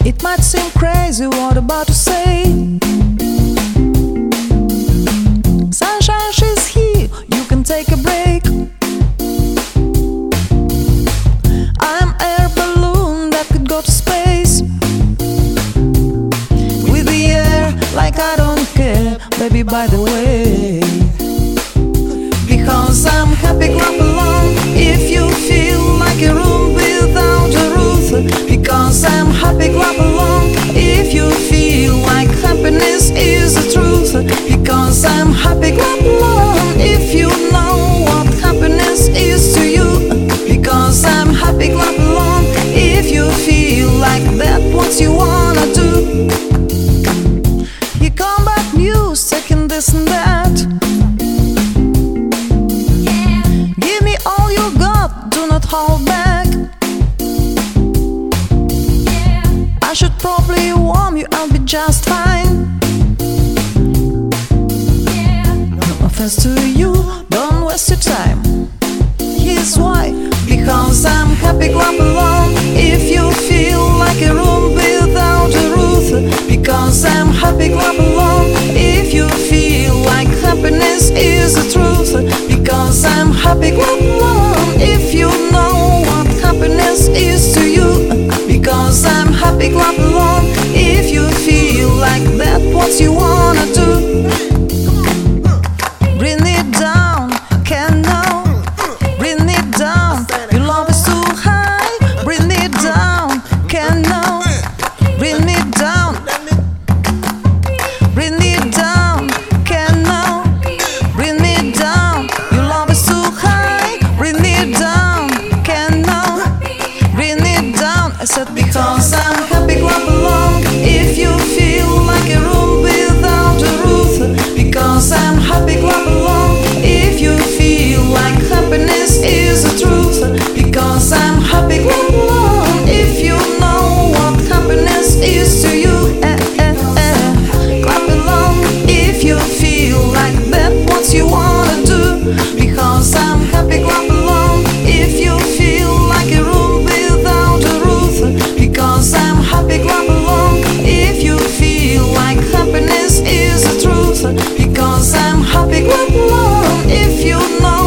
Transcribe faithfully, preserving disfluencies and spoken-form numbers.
It might seem crazy what I'm about to say. Sunshine, she's here, you can take a break. I'm air balloon that could go to space. With the air, like I don't care, baby, by the way. Because I'm happy, clap along if you feel like a room without a roof. Because I'm happy, clap along if you feel like happiness is the truth. Because I'm happy, clap along if you know what happiness is to you. Because I'm happy, clap along if you feel like that's what you wanna do. You come back news, taking this and that. Give me all you got, do not hold back. I should probably warn you, I'll be just fine. No offense to you, don't waste your time. Here's why. Because I'm happy, clap along if you feel like a room without a roof. Because I'm happy, clap along if you feel like happiness is the truth. Because I'm happy, clap along if you know what happiness is to you. Because I'm happy, clap along if you feel like that's what you wanna do. Bring it down, can now. Bring it down, your love is too high. Bring it down, can now. Bring it down. Bring it down, can now. Bring it down, your love is too high. Bring it down, can now. Bring it down. I said because I'm happy, clap along if you feel like a room without a roof. Because I'm happy, clap along if you feel like happiness is the truth. Because I'm happy, clap along if you know what happiness is to you. Eh, eh, eh. Clap along if you feel like that's what you wanna do. Because I'm happy, clap along if you feel like a room without a roof. Because I'm happy, clap along if you feel like happiness is the truth. Because I'm happy, clap along if you know